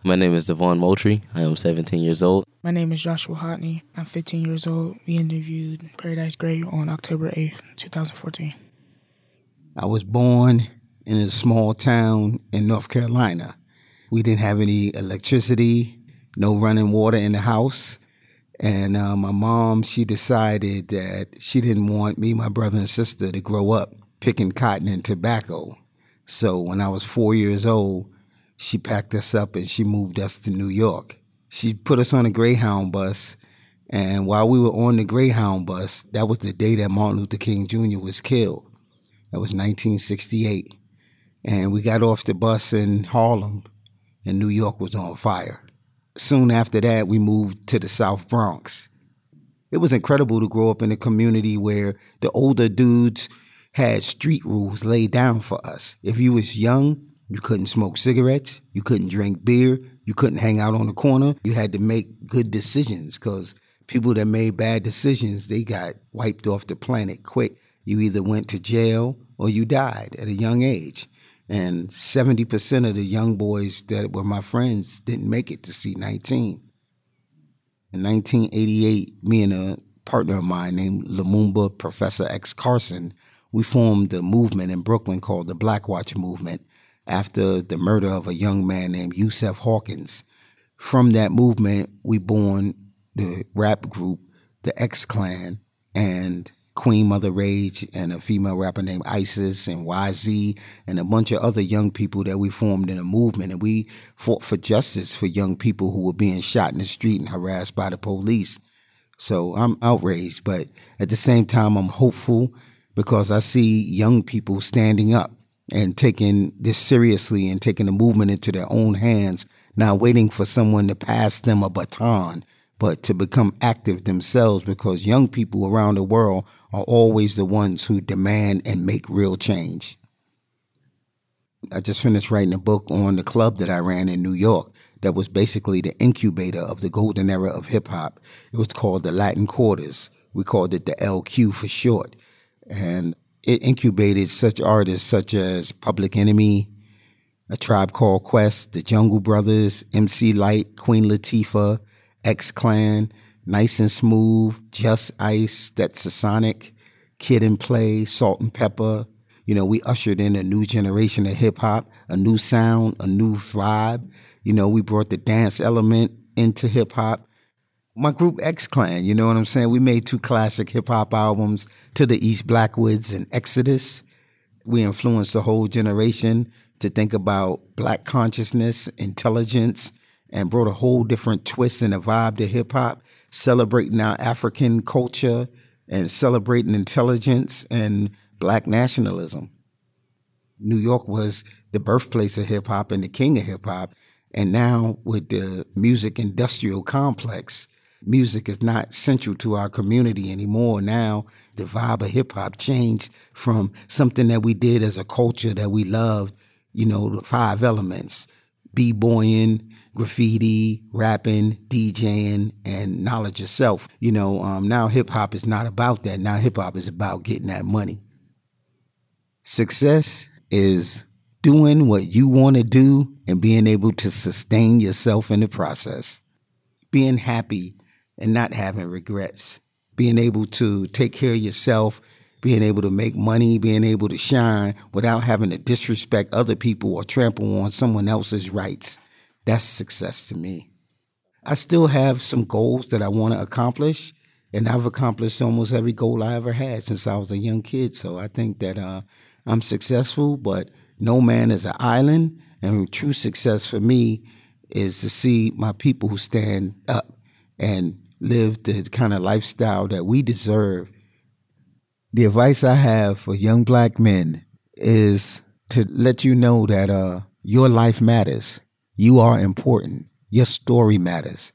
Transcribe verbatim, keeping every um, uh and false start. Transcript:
My name is Devon Moultrie. I am seventeen years old. My name is Joshua Hotney. I'm fifteen years old. We interviewed Paradise Gray on October eighth, twenty fourteen. I was born in a small town in North Carolina. We didn't have any electricity, no running water in the house. And uh, my mom, she decided that she didn't want me, my brother and sister to grow up picking cotton and tobacco. So when I was four years old, she packed us up and she moved us to New York. She put us on a Greyhound bus. And while we were on the Greyhound bus, that was the day that Martin Luther King Junior was killed. That was nineteen sixty-eight. And we got off the bus in Harlem, and New York was on fire. Soon after that, we moved to the South Bronx. It was incredible to grow up in a community where the older dudes had street rules laid down for us. If you was young, you couldn't smoke cigarettes, you couldn't drink beer, you couldn't hang out on the corner. You had to make good decisions because people that made bad decisions, they got wiped off the planet quick. You either went to jail or you died at a young age. And seventy percent of the young boys that were my friends didn't make it to C nineteen. In nineteen eighty-eight, me and a partner of mine named Lumumba Professor X Carson, we formed a movement in Brooklyn called the Black Watch Movement after the murder of a young man named Yusef Hawkins. From that movement, we born the rap group, the X-Clan, and Queen Mother Rage, and a female rapper named Isis, and Y Z, and a bunch of other young people that we formed in a movement. And we fought for justice for young people who were being shot in the street and harassed by the police. So I'm outraged, but at the same time, I'm hopeful because I see young people standing up and taking this seriously and taking the movement into their own hands, not waiting for someone to pass them a baton, but to become active themselves, because young people around the world are always the ones who demand and make real change. I just finished writing a book on the club that I ran in New York that was basically the incubator of the golden era of hip-hop. It was called the Latin Quarters. We called it the L Q for short. And it incubated such artists such as Public Enemy, A Tribe Called Quest, The Jungle Brothers, M C Lyte, Queen Latifah, X-Clan, Nice and Smooth, Just Ice, That's a Sonic, Kid and Play, Salt and Pepper. You know, we ushered in a new generation of hip-hop, a new sound, a new vibe. You know, we brought the dance element into hip-hop. My group X-Clan, you know what I'm saying? We made two classic hip-hop albums, To the East Blackwoods and Exodus. We influenced the whole generation to think about black consciousness, intelligence, and brought a whole different twist and a vibe to hip-hop, celebrating our African culture and celebrating intelligence and black nationalism. New York was the birthplace of hip-hop and the king of hip-hop, and now with the music industrial complex, music is not central to our community anymore. Now the vibe of hip-hop changed from something that we did as a culture that we loved, you know, the five elements, b-boying, graffiti, rapping, DJing, and knowledge of self. You know, um, now hip-hop is not about that. Now hip-hop is about getting that money. Success is doing what you want to do and being able to sustain yourself in the process. Being happy and not having regrets. Being able to take care of yourself, being able to make money, being able to shine without having to disrespect other people or trample on someone else's rights. That's success to me. I still have some goals that I want to accomplish, and I've accomplished almost every goal I ever had since I was a young kid. So I think that uh, I'm successful, but no man is an island, and true success for me is to see my people who stand up and live the kind of lifestyle that we deserve. The advice I have for young black men is to let you know that uh, your life matters. You are important. Your story matters.